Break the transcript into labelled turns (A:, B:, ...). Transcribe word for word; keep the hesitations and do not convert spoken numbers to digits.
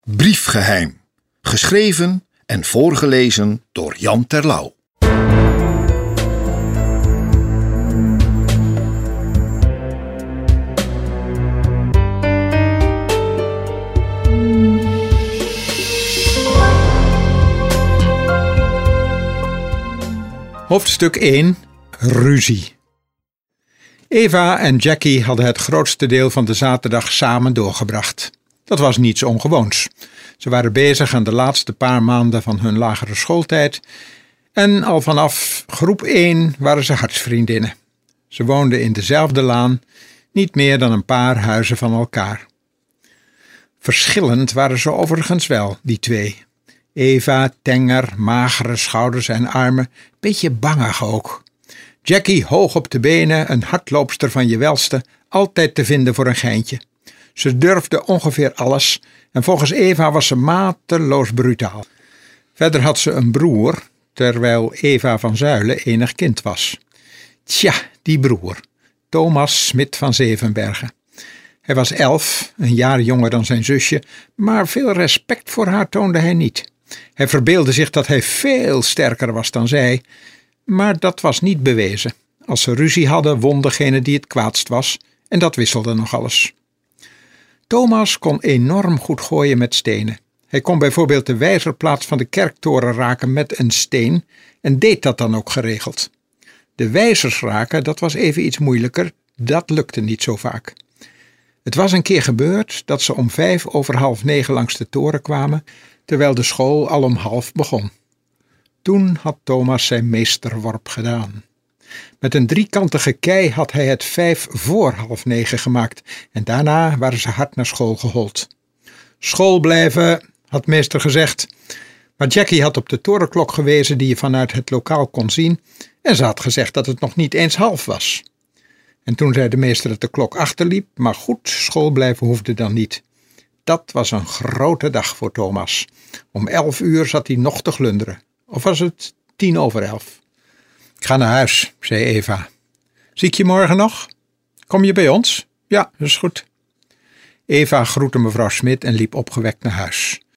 A: Briefgeheim. Geschreven en voorgelezen door Jan Terlouw.
B: Hoofdstuk één. Ruzie. Eva en Jackie hadden het grootste deel van de zaterdag samen doorgebracht. Dat was niets ongewoons. Ze waren bezig aan de laatste paar maanden van hun lagere schooltijd en al vanaf groep één waren ze hartsvriendinnen. Ze woonden in dezelfde laan, niet meer dan een paar huizen van elkaar. Verschillend waren ze overigens wel, die twee. Eva, tenger, magere schouders en armen, beetje bangig ook. Jackie hoog op de benen, een hardloopster van je welste, altijd te vinden voor een geintje. Ze durfde ongeveer alles en volgens Eva was ze mateloos brutaal. Verder had ze een broer, terwijl Eva van Zuilen enig kind was. Tja, die broer, Thomas Smit van Zevenbergen. Hij was elf, een jaar jonger dan zijn zusje, maar veel respect voor haar toonde hij niet. Hij verbeeldde zich dat hij veel sterker was dan zij, maar dat was niet bewezen. Als ze ruzie hadden, won degene die het kwaadst was, en dat wisselde nog alles. Thomas kon enorm goed gooien met stenen. Hij kon bijvoorbeeld de wijzerplaats van de kerktoren raken met een steen en deed dat dan ook geregeld. De wijzers raken, dat was even iets moeilijker, dat lukte niet zo vaak. Het was een keer gebeurd dat ze om vijf over half negen langs de toren kwamen, terwijl de school al om half begon. Toen had Thomas zijn meesterworp gedaan. Met een driekantige kei had hij het vijf voor half negen gemaakt en daarna waren ze hard naar school gehold. School blijven, had meester gezegd, maar Jackie had op de torenklok gewezen die je vanuit het lokaal kon zien en ze had gezegd dat het nog niet eens half was. En toen zei de meester dat de klok achterliep, maar goed, school blijven hoefde dan niet. Dat was een grote dag voor Thomas. Om elf uur zat hij nog te glunderen. Of was het tien over elf? Ik ga naar huis, zei Eva. Zie ik je morgen nog? Kom je bij ons? Ja, dat is goed. Eva groette mevrouw Smit en liep opgewekt naar huis.